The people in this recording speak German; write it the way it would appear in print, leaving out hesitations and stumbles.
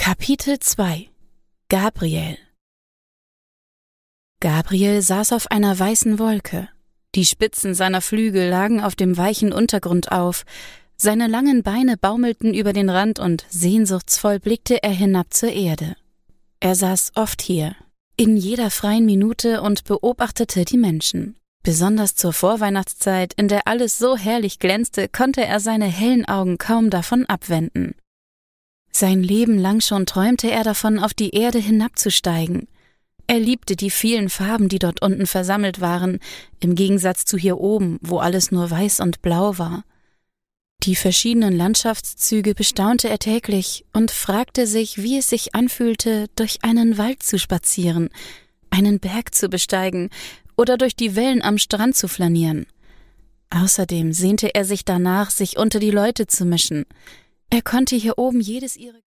Kapitel 2 Gabriel Gabriel saß auf einer weißen Wolke. Die Spitzen seiner Flügel lagen auf dem weichen Untergrund auf, seine langen Beine baumelten über den Rand und sehnsuchtsvoll blickte er hinab zur Erde. Er saß oft hier, in jeder freien Minute und beobachtete die Menschen. Besonders zur Vorweihnachtszeit, in der alles so herrlich glänzte, konnte er seine hellen Augen kaum davon abwenden. Sein Leben lang schon träumte er davon, auf die Erde hinabzusteigen. Er liebte die vielen Farben, die dort unten versammelt waren, im Gegensatz zu hier oben, wo alles nur weiß und blau war. Die verschiedenen Landschaftszüge bestaunte er täglich und fragte sich, wie es sich anfühlte, durch einen Wald zu spazieren, einen Berg zu besteigen oder durch die Wellen am Strand zu flanieren. Außerdem sehnte er sich danach, sich unter die Leute zu mischen. Er konnte hier oben jedes ihrer